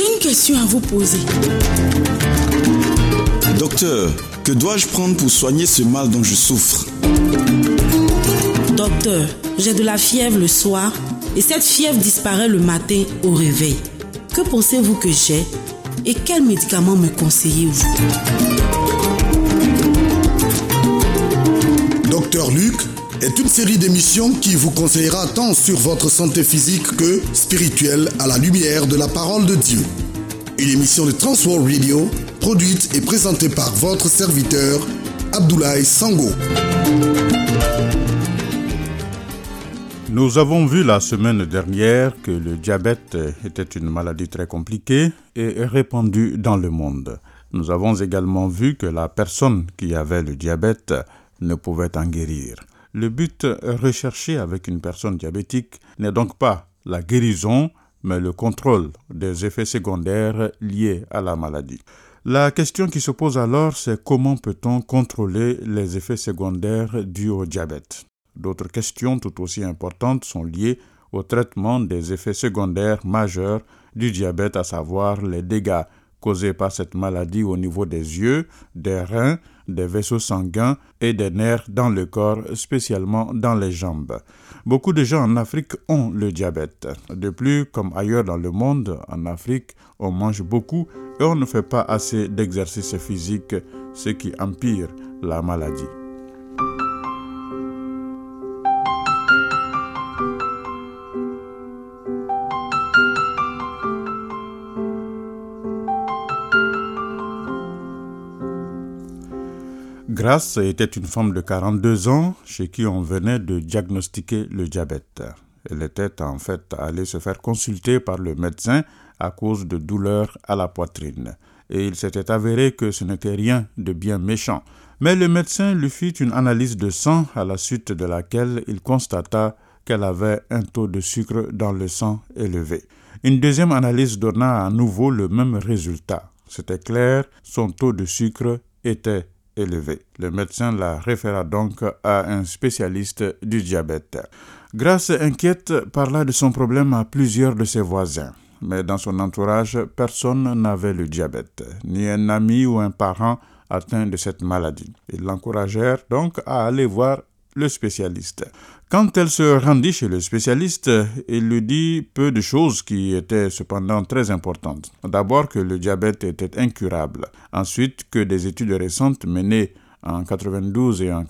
une question à vous poser. Docteur, que dois-je prendre pour soigner ce mal dont je souffre? Docteur, j'ai de la fièvre le soir et cette fièvre disparaît le matin au réveil. Que pensez-vous que j'ai et quels médicaments me conseillez-vous? Docteur Luc est une série d'émissions qui vous conseillera tant sur votre santé physique que spirituelle à la lumière de la parole de Dieu. Une émission de Transworld Radio, produite et présentée par votre serviteur, Abdoulaye Sango. Nous avons vu la semaine dernière que le diabète était une maladie très compliquée et répandue dans le monde. Nous avons également vu que la personne qui avait le diabète ne pouvait en guérir. Le but recherché avec une personne diabétique n'est donc pas la guérison, mais le contrôle des effets secondaires liés à la maladie. La question qui se pose alors, c'est comment peut-on contrôler les effets secondaires dus au diabète? D'autres questions tout aussi importantes sont liées au traitement des effets secondaires majeurs du diabète, à savoir les dégâts causés par cette maladie au niveau des yeux, des reins, des vaisseaux sanguins et des nerfs dans le corps, spécialement dans les jambes. Beaucoup de gens en Afrique ont le diabète. De plus, comme ailleurs dans le monde, en Afrique, on mange beaucoup et on ne fait pas assez d'exercice physique, ce qui empire la maladie. Grace était une femme de 42 ans chez qui on venait de diagnostiquer le diabète. Elle était en fait allée se faire consulter par le médecin à cause de douleurs à la poitrine. Et il s'était avéré que ce n'était rien de bien méchant. Mais le médecin lui fit une analyse de sang à la suite de laquelle il constata qu'elle avait un taux de sucre dans le sang élevé. Une deuxième analyse donna à nouveau le même résultat. C'était clair, son taux de sucre était élevé. Le médecin la référa donc à un spécialiste du diabète. Grace, inquiète, parla de son problème à plusieurs de ses voisins. Mais dans son entourage, personne n'avait le diabète, ni un ami ou un parent atteint de cette maladie. Ils l'encouragèrent donc à aller voir le spécialiste. Quand elle se rendit chez le spécialiste, il lui dit peu de choses qui étaient cependant très importantes. D'abord que le diabète était incurable. Ensuite que des études récentes menées en 92 et en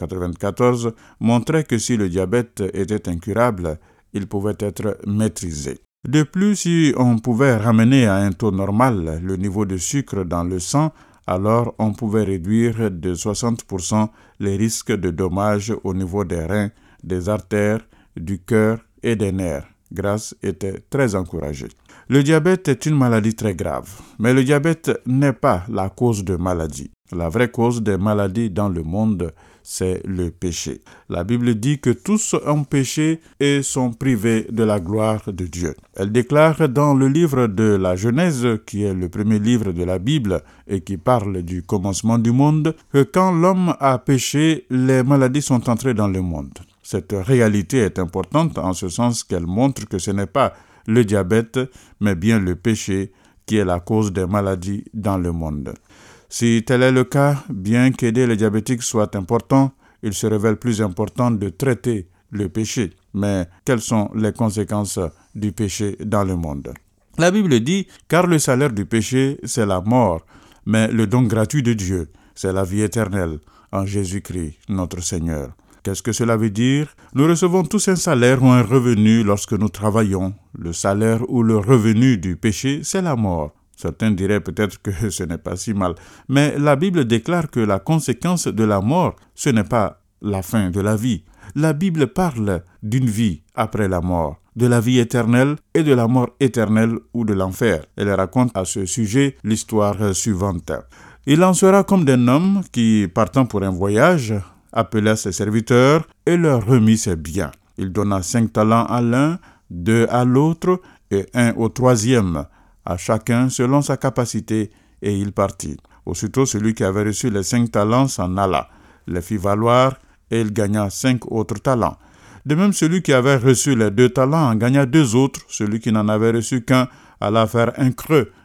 94 montraient que si le diabète était incurable, il pouvait être maîtrisé. De plus, si on pouvait ramener à un taux normal le niveau de sucre dans le sang, alors on pouvait réduire de 60% les risques de dommages au niveau des reins, des artères, du cœur et des nerfs. Grace était très encouragée. Le diabète est une maladie très grave, mais le diabète n'est pas la cause de maladie. La vraie cause des maladies dans le monde, c'est le péché. La Bible dit que tous ont péché et sont privés de la gloire de Dieu. Elle déclare dans le livre de la Genèse, qui est le premier livre de la Bible et qui parle du commencement du monde, que quand l'homme a péché, les maladies sont entrées dans le monde. Cette réalité est importante en ce sens qu'elle montre que ce n'est pas le diabète, mais bien le péché qui est la cause des maladies dans le monde. Si tel est le cas, bien qu'aider les diabétiques soit important, il se révèle plus important de traiter le péché. Mais quelles sont les conséquences du péché dans le monde? La Bible dit « Car le salaire du péché, c'est la mort, mais le don gratuit de Dieu, c'est la vie éternelle en Jésus-Christ, notre Seigneur. » Qu'est-ce que cela veut dire? Nous recevons tous un salaire ou un revenu lorsque nous travaillons. Le salaire ou le revenu du péché, c'est la mort. Certains diraient peut-être que ce n'est pas si mal. Mais la Bible déclare que la conséquence de la mort, ce n'est pas la fin de la vie. La Bible parle d'une vie après la mort, de la vie éternelle et de la mort éternelle ou de l'enfer. Elle raconte à ce sujet l'histoire suivante. Il en sera comme d'un homme qui, partant pour un voyage, appela ses serviteurs et leur remit ses biens. Il donna 5 talents à l'un, 2 à l'autre et 1 au troisième, à chacun selon sa capacité, et il partit. Aussitôt, celui qui avait reçu les 5 talents s'en alla, les fit valoir, et il gagna 5 autres talents. De même, celui qui avait reçu les 2 talents en gagna 2 autres. Celui qui n'en avait reçu qu'un alla faire un creux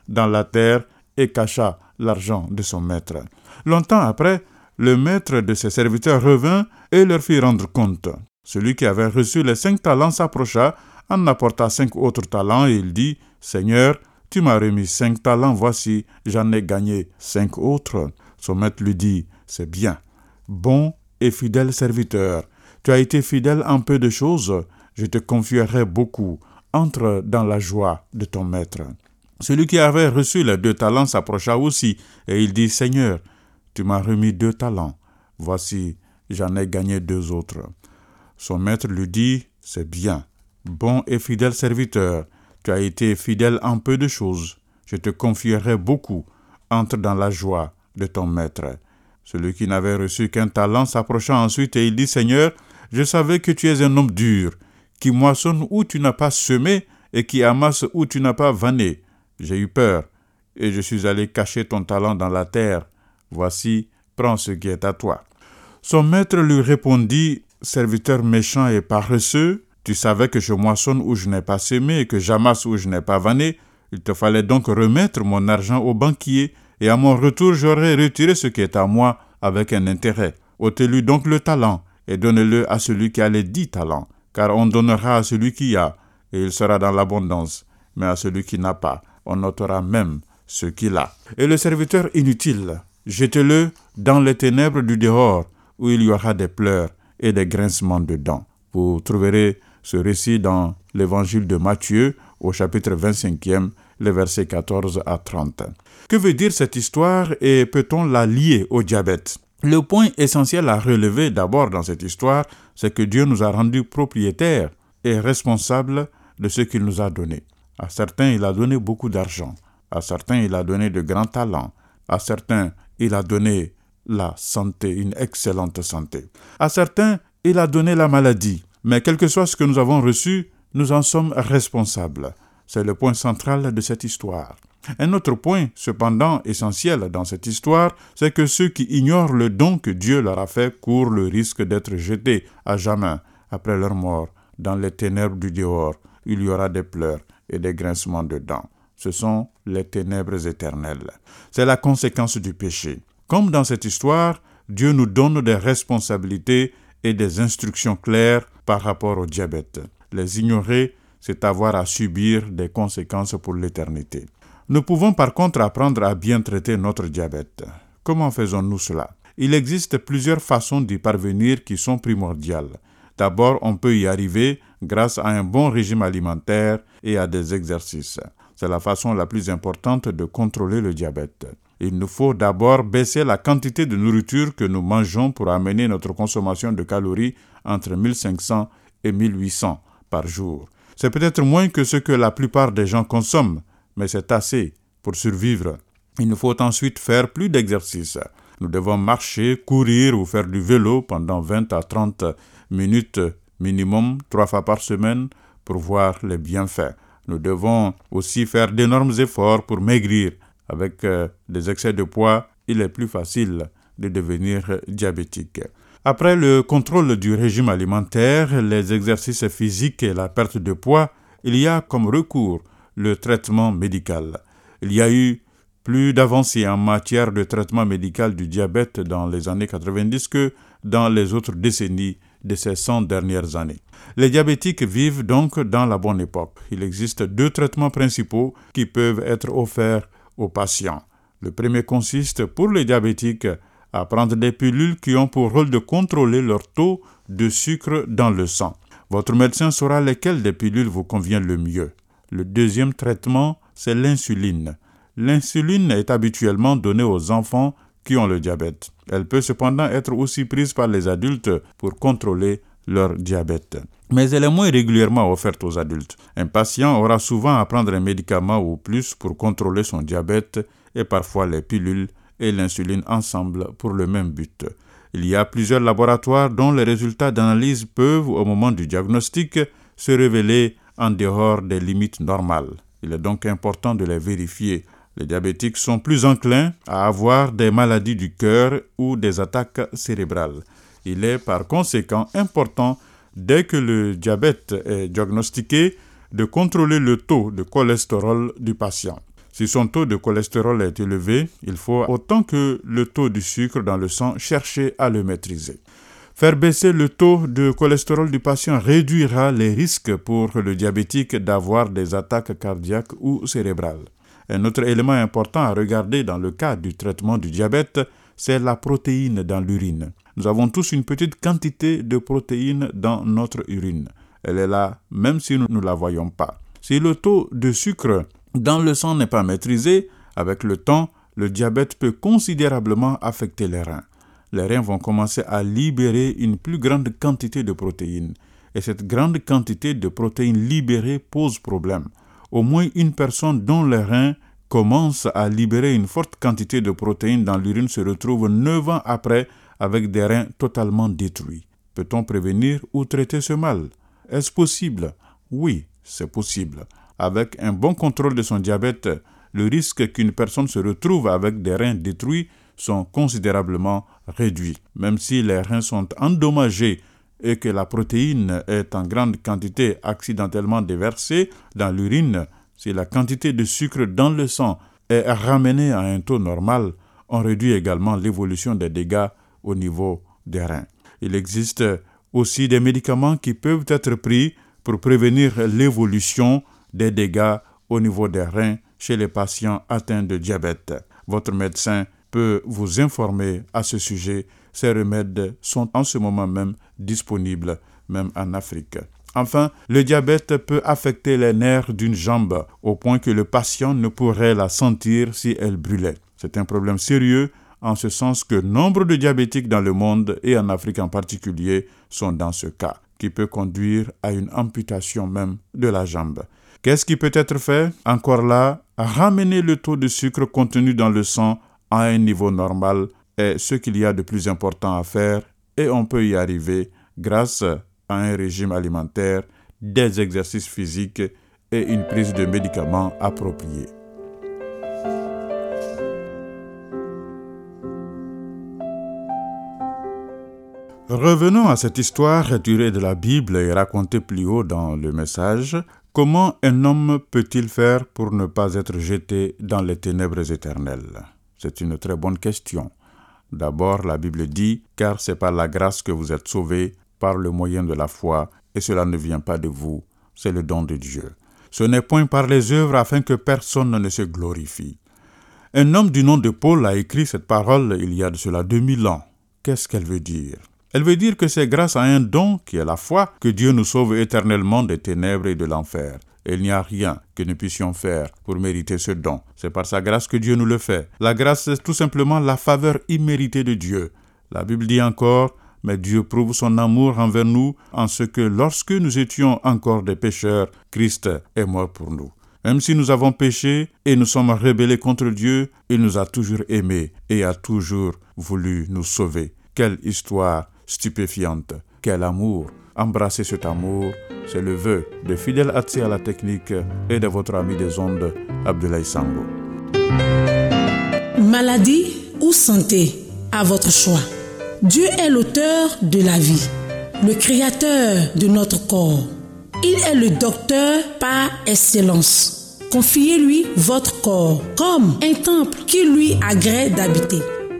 dans la terre et cacha l'argent de son maître. Longtemps après, le maître de ses serviteurs revint et leur fit rendre compte. Celui qui avait reçu les 5 talents s'approcha, en apporta 5 autres talents et il dit « Seigneur, tu m'as remis 5 talents, voici, j'en ai gagné 5 autres. » Son maître lui dit « C'est bien, bon et fidèle serviteur. Tu as été fidèle en peu de choses, je te confierai beaucoup. Entre dans la joie de ton maître. » Celui qui avait reçu les 2 talents s'approcha aussi et il dit « Seigneur, tu m'as remis 2 talents. Voici, j'en ai gagné 2 autres. » Son maître lui dit « C'est bien, bon et fidèle serviteur. Tu as été fidèle en peu de choses. Je te confierai beaucoup. Entre dans la joie de ton maître. » Celui qui n'avait reçu qu'1 talent s'approcha ensuite et il dit « Seigneur, je savais que tu es un homme dur, qui moissonne où tu n'as pas semé et qui amasse où tu n'as pas vanné. J'ai eu peur et je suis allé cacher ton talent dans la terre. Voici, prends ce qui est à toi. » Son maître lui répondit « Serviteur méchant et paresseux, tu savais que je moissonne où je n'ai pas semé et que j'amasse où je n'ai pas vanné. Il te fallait donc remettre mon argent au banquier et à mon retour j'aurais retiré ce qui est à moi avec un intérêt. Ôtez-lui donc le talent et donnez-le à celui qui a les 10 talents. Car on donnera à celui qui a, et il sera dans l'abondance. Mais à celui qui n'a pas, on ôtera même ce qu'il a. Et le serviteur inutile, jetez-le dans les ténèbres du dehors, où il y aura des pleurs et des grincements de dents. Vous trouverez ce récit dans l'évangile de Matthieu, au chapitre 25e, les versets 14 à 30. Que veut dire cette histoire et peut-on la lier au diabète ? Le point essentiel à relever d'abord dans cette histoire, c'est que Dieu nous a rendus propriétaires et responsables de ce qu'il nous a donné. À certains, il a donné beaucoup d'argent. À certains, il a donné de grands talents. À certains, il a donné la santé, une excellente santé. À certains, il a donné la maladie. Mais quel que soit ce que nous avons reçu, nous en sommes responsables. C'est le point central de cette histoire. Un autre point, cependant essentiel dans cette histoire, c'est que ceux qui ignorent le don que Dieu leur a fait courent le risque d'être jetés à jamais, après leur mort, dans les ténèbres du dehors. Il y aura des pleurs et des grincements de dents. Ce sont les ténèbres éternelles. C'est la conséquence du péché. Comme dans cette histoire, Dieu nous donne des responsabilités et des instructions claires par rapport au diabète. Les ignorer, c'est avoir à subir des conséquences pour l'éternité. Nous pouvons par contre apprendre à bien traiter notre diabète. Comment faisons-nous cela ? Il existe plusieurs façons d'y parvenir qui sont primordiales. D'abord, on peut y arriver grâce à un bon régime alimentaire et à des exercices. C'est la façon la plus importante de contrôler le diabète. Il nous faut d'abord baisser la quantité de nourriture que nous mangeons pour amener notre consommation de calories entre 1500 et 1800 par jour. C'est peut-être moins que ce que la plupart des gens consomment, mais c'est assez pour survivre. Il nous faut ensuite faire plus d'exercices. Nous devons marcher, courir ou faire du vélo pendant 20 à 30 minutes minimum 3 fois par semaine pour voir les bienfaits. Nous devons aussi faire d'énormes efforts pour maigrir. Avec des excès de poids, il est plus facile de devenir diabétique. Après le contrôle du régime alimentaire, les exercices physiques et la perte de poids, il y a comme recours le traitement médical. Il y a eu plus d'avancées en matière de traitement médical du diabète dans les années 90 que dans les autres décennies de ces 100 dernières années. Les diabétiques vivent donc dans la bonne époque. Il existe 2 traitements principaux qui peuvent être offerts aux patients. Le premier consiste pour les diabétiques à prendre des pilules qui ont pour rôle de contrôler leur taux de sucre dans le sang. Votre médecin saura lesquelles des pilules vous convient le mieux. Le deuxième traitement, c'est l'insuline. L'insuline est habituellement donnée aux enfants qui ont le diabète. Elle peut cependant être aussi prise par les adultes pour contrôler leur diabète. Mais elle est moins régulièrement offerte aux adultes. Un patient aura souvent à prendre un médicament ou plus pour contrôler son diabète et parfois les pilules et l'insuline ensemble pour le même but. Il y a plusieurs laboratoires dont les résultats d'analyse peuvent, au moment du diagnostic, se révéler en dehors des limites normales. Il est donc important de les vérifier. Les diabétiques sont plus enclins à avoir des maladies du cœur ou des attaques cérébrales. Il est par conséquent important, dès que le diabète est diagnostiqué, de contrôler le taux de cholestérol du patient. Si son taux de cholestérol est élevé, il faut, autant que le taux du sucre dans le sang, chercher à le maîtriser. Faire baisser le taux de cholestérol du patient réduira les risques pour le diabétique d'avoir des attaques cardiaques ou cérébrales. Un autre élément important à regarder dans le cas du traitement du diabète, c'est la protéine dans l'urine. Nous avons tous une petite quantité de protéines dans notre urine. Elle est là, même si nous ne la voyons pas. Si le taux de sucre dans le sang n'est pas maîtrisé, avec le temps, le diabète peut considérablement affecter les reins. Les reins vont commencer à libérer une plus grande quantité de protéines. Et cette grande quantité de protéines libérées pose problème. Au moins une personne dont les reins commencent à libérer une forte quantité de protéines dans l'urine se retrouve 9 ans après avec des reins totalement détruits. Peut-on prévenir ou traiter ce mal? Est-ce possible? Oui, c'est possible. Avec un bon contrôle de son diabète, le risque qu'une personne se retrouve avec des reins détruits sont considérablement réduits. Même si les reins sont endommagés et que la protéine est en grande quantité accidentellement déversée dans l'urine, si la quantité de sucre dans le sang est ramenée à un taux normal, on réduit également l'évolution des dégâts au niveau des reins. Il existe aussi des médicaments qui peuvent être pris pour prévenir l'évolution des dégâts au niveau des reins chez les patients atteints de diabète. Votre médecin peut vous informer à ce sujet. Ces remèdes sont en ce moment même disponibles, même en Afrique. Enfin, le diabète peut affecter les nerfs d'une jambe au point que le patient ne pourrait la sentir si elle brûlait. C'est un problème sérieux en ce sens que nombre de diabétiques dans le monde et en Afrique en particulier sont dans ce cas, qui peut conduire à une amputation même de la jambe. Qu'est-ce qui peut être fait? Encore là, ramener le taux de sucre contenu dans le sang à un niveau normal est ce qu'il y a de plus important à faire et on peut y arriver grâce à un régime alimentaire, des exercices physiques et une prise de médicaments appropriés. Revenons à cette histoire tirée de la Bible et racontée plus haut dans le message. Comment un homme peut-il faire pour ne pas être jeté dans les ténèbres éternelles? C'est une très bonne question. D'abord, la Bible dit « Car c'est par la grâce que vous êtes sauvés, par le moyen de la foi, et cela ne vient pas de vous, c'est le don de Dieu. Ce n'est point par les œuvres afin que personne ne se glorifie. » Un homme du nom de Paul a écrit cette parole il y a de cela 2000 ans. Qu'est-ce qu'elle veut dire? Elle veut dire que c'est grâce à un don qui est la foi que Dieu nous sauve éternellement des ténèbres et de l'enfer. Et il n'y a rien que nous puissions faire pour mériter ce don. C'est par sa grâce que Dieu nous le fait. La grâce, c'est tout simplement la faveur imméritée de Dieu. La Bible dit encore, mais Dieu prouve son amour envers nous en ce que lorsque nous étions encore des pécheurs, Christ est mort pour nous. Même si nous avons péché et nous sommes rebellés contre Dieu, il nous a toujours aimés et a toujours voulu nous sauver. Quelle histoire stupéfiante, quel amour! Embrassez cet amour, c'est le vœu de Fidèle Atsi à la technique et de votre ami des ondes, Abdoulaye Sango. Maladie ou santé, à votre choix. Dieu est l'auteur de la vie, le créateur de notre corps. Il est le docteur par excellence. Confiez-lui votre corps comme un temple qui lui agrée d'habiter.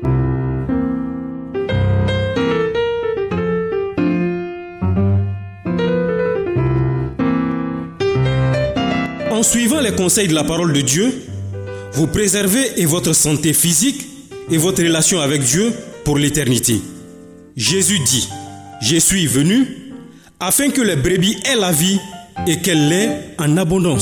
En suivant les conseils de la parole de Dieu, vous préservez et votre santé physique et votre relation avec Dieu pour l'éternité. Jésus dit, « Je suis venu afin que les brebis aient la vie et qu'elle l'ait en abondance. »